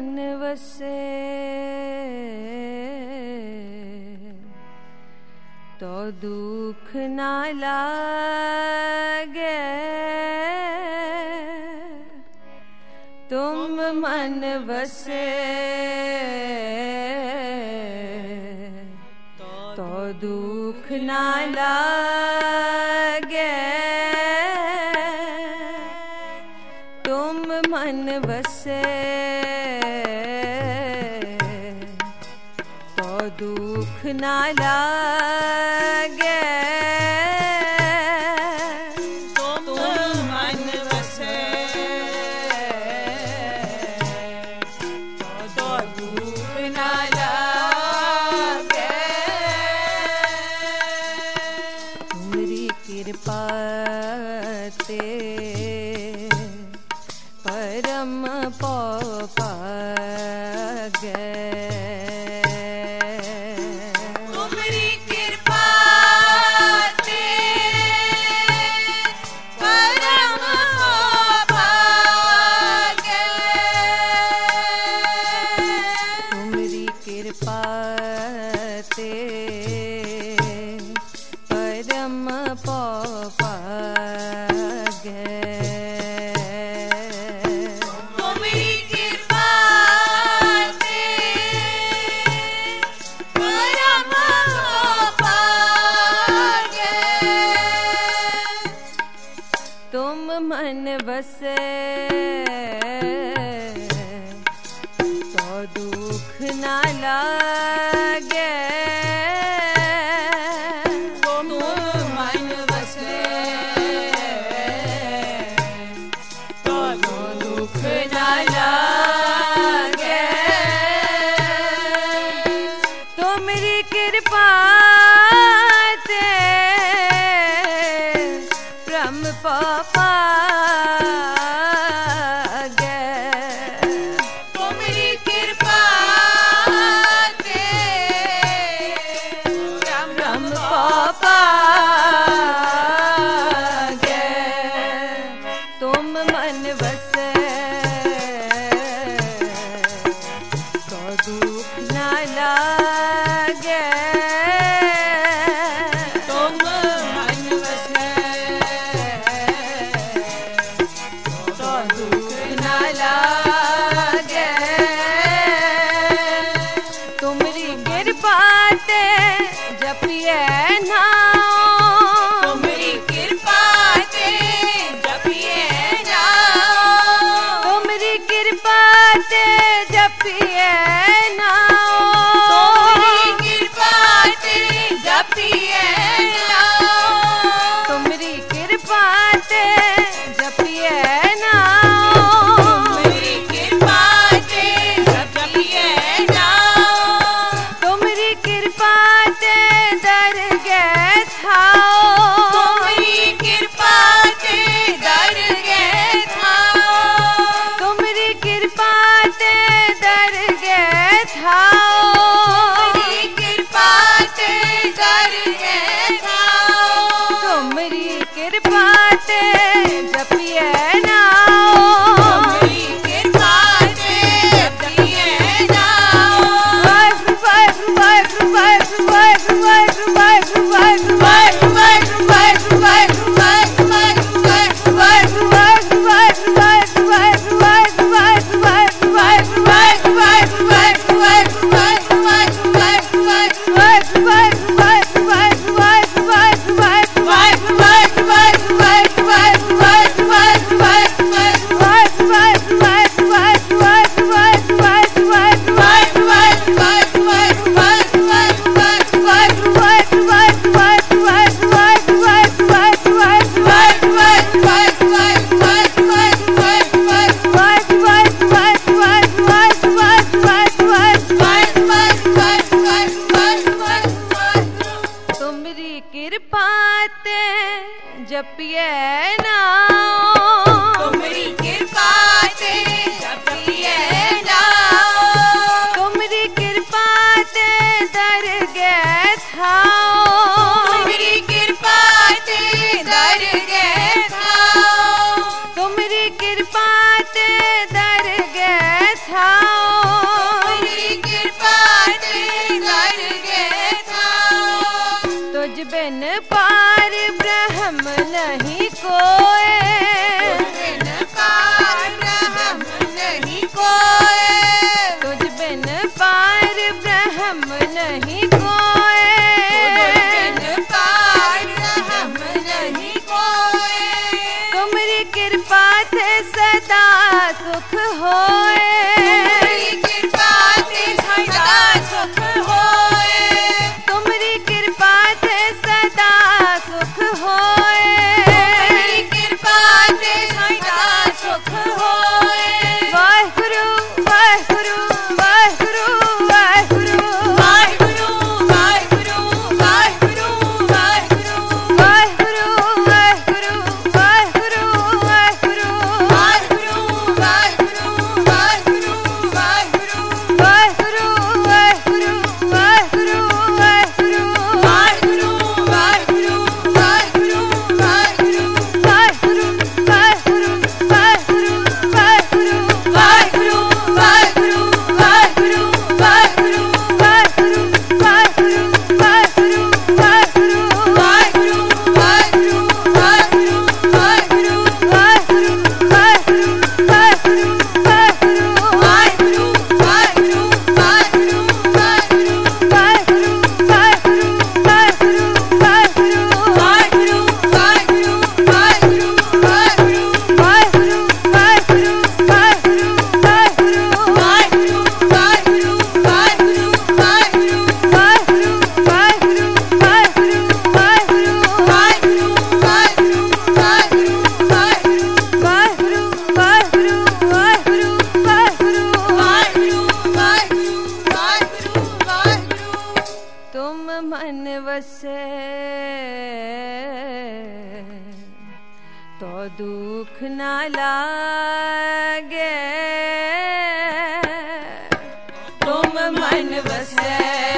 मन वसे तो दुख ना लागे। तुम मन वसे तो दुख ना लागे। तुम मन वसे तो दुख ना लागे। तुम मन वसे तो दुख ना लागे। तुमरी कृपा ते परम पागे। तुमरी कृपा ते परम पागे। तुमरी कृपा ते परम पागे। तुमरी कृपा ते परम पागे। तुम मन बसे तो दुख ना लागे। तुम मन वसे तो दुख ना लागे। तुमरी कृपा ते ब्रह्म पागे। तुमरी कृपा ते वसे तो दुख ना लागे। तुम मन वसे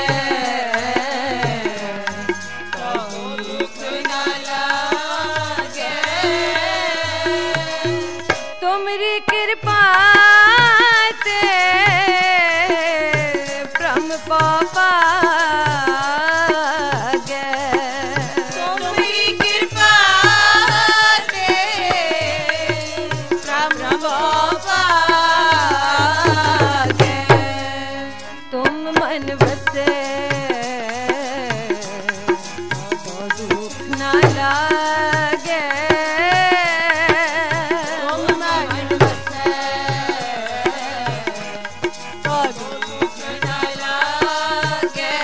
तो दुख ना लागे। तुमरी कृपा ते ब्रह्म पागे। तुमरी कृपा ते ब्रह्म पागे। तुम मन वसे तो दुख ना लागे। तुम मन वसे तो दुख ना लागे।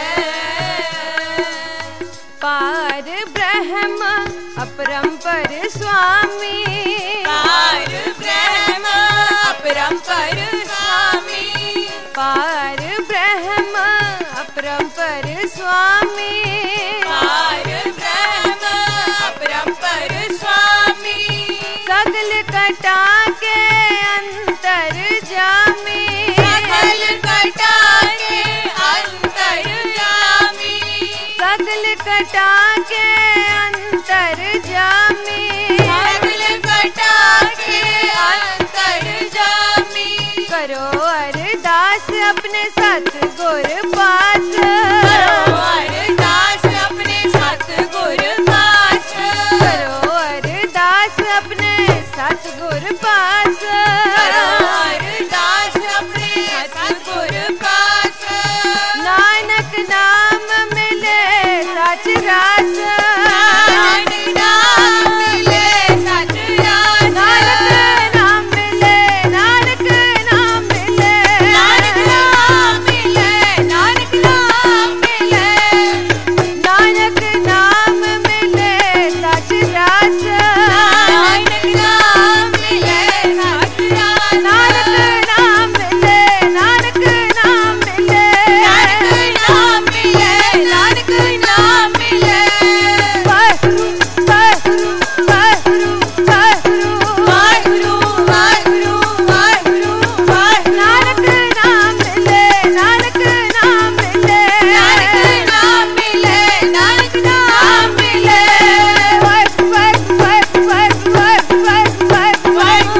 पार ब्रह्म अपरंपर स्वामी। पार ब्रह्म अपरंपर स्वामी। पार ब्रह्म अपरंपर स्वामी। पार ब्रह्म अपरंपर स्वामी। सगल कटा के अंतर जामी। सकल कटा के अंतर जामी। सगल कटा के अंतर जामी। सकल कटा के अंतर जामी। करो अरदास अपने सतगुर पास। करो अरदास अपने सतगुर पास। करो अरदास अपने सतगुर पास। करो अरदास अपने सतगुर पास। नानक नाम मिले सच रास। नानक नाम मिले सच रास। नानक नाम मिले, नानक नाम मिले। नानक नाम मिले, नानक नाम मिले। नानक नाम मिले सच रास। नानक नाम मिले सच रास। नानक नाम मिले, नानक नाम मिले। नानक नाम मिले, नानक नाम मिले। वाहिगुरु वाहिगुरु वाहिगुरु वाहिगुरु। वाहिगुरु वाहिगुरु वाहिगुरु वाहिगुरु। नानक नाम मिले, नानक नाम मिले। नानक नाम मिले, नानक नाम मिले। वाहिगुरु वाहिगुरु वाहिगुरु वाहिगुरु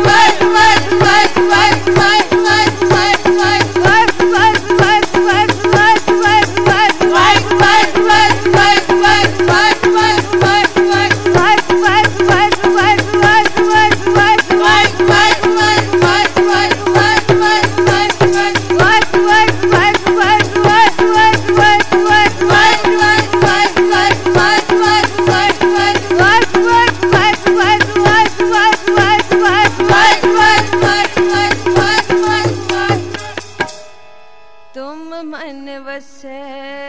तुम मन वसे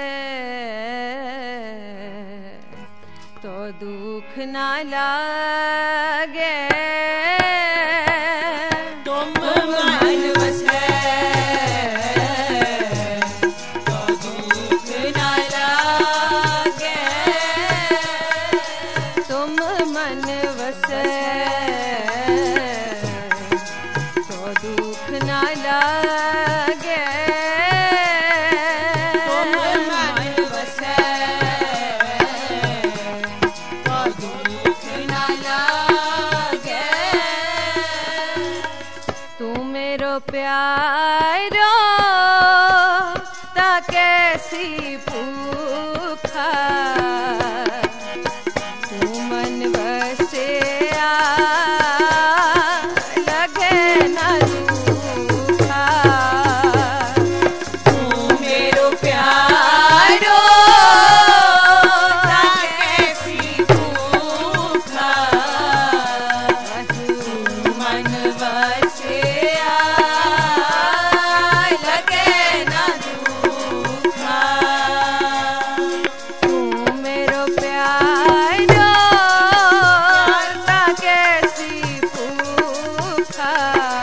तो दुख ना लागे। तुम मन वसे तो दुख ना लागे। तुम मन वसे तो दुख ना लागे। तुम मन वसे तो दुख ना लागे। तू मेरो प्यारो ता कैसी भूखा। तू मन बसे लगे न रूखा। तू मेरो प्यारो ता कैसी भूखा। तू मन बसे लगे ना दुखा। तू मेरो प्यारो ता कैसी भूखा।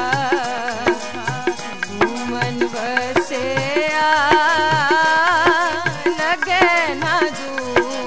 तू मन बसे लगे न दूखा।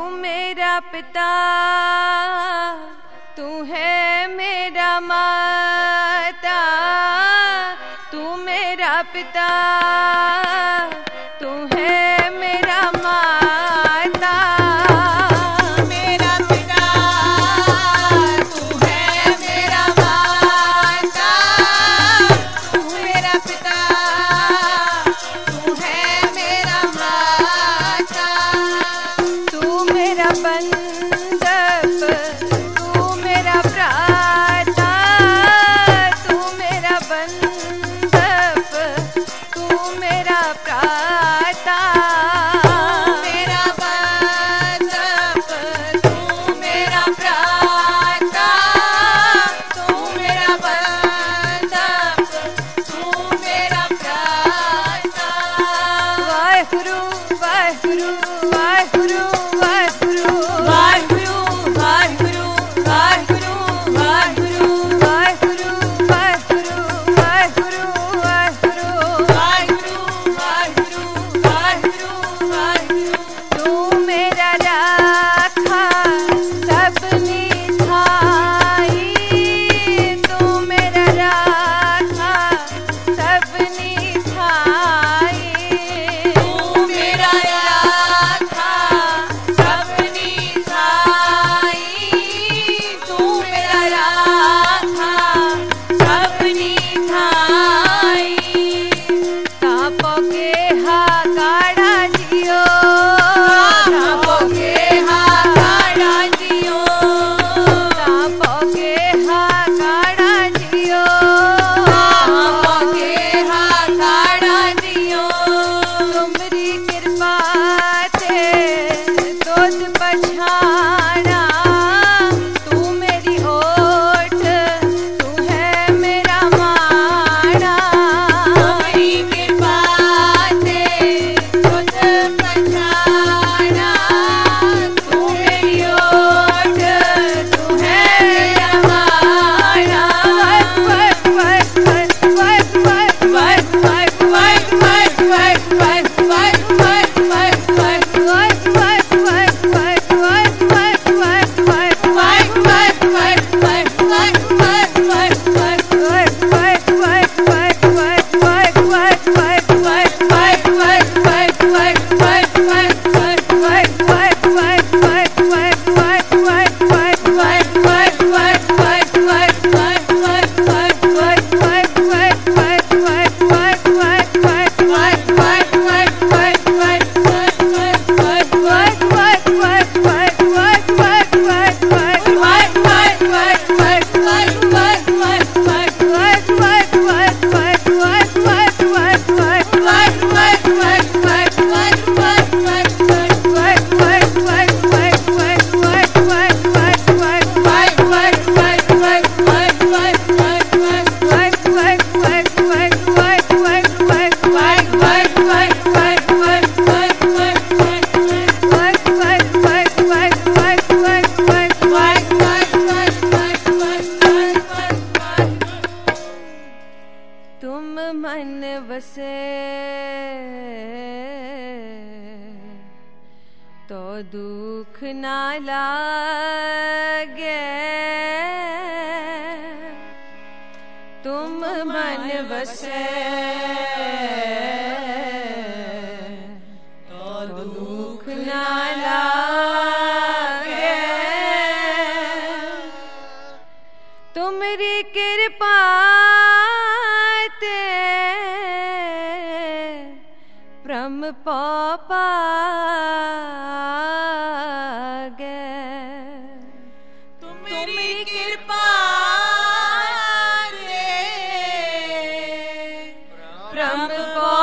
मेरा पिता, तू है मेरा माता, तू मेरा पिता, तू है मेरा माता। मेरा पिता तू है मेरा माता, तू मेरा पिता तू है मेरा माता। तू मेरा बंधप, तू मेरा भ्राता, तू मेरा बंधप, तू मेरा भ्राता। मेरा बंधप तू मेरा भ्राता, तू मेरा बंधप तू मेरा भ्राता। वाहिगुरु वाहिगुरु वाहिगुरु वाहिगुरु वाहिगुरु वाहिगुरु वाहिगुरु वाहिगुरु वाहिगुरु वाहिगुरु वाहिगुरु वाहिगुरु वाहिगुरु वाहिगुरु वाहिगुरु वाहिगुरु। तू मेरा राखा सबनी थाई, तू मेरा राखा सबनी थाई। तू मेरा राखा सबनी थाई, तू मेरा राखा सबनी थाई। तापो के हा काड़ा जियो, तापो के हा काड़ा जियो, तापो के हा काड़ा जियो, तापो के हा काड़ा जियो। तुमरी कृपा ते दोध पछाना, तू मेरी ओट, तू है मेरा माना। तुम्हारी कृपा से खुद पहचाना, तू मेरी ओट, तू है मेरा माना। Work work work work work work work work work work work work work work work तुम मन बसे तो दुख ना लागे, तुम मन बसे तो दुख ना लागे। तुमरी कृपा ते प्रम पागे। तुम्हारी कृपा से प्रम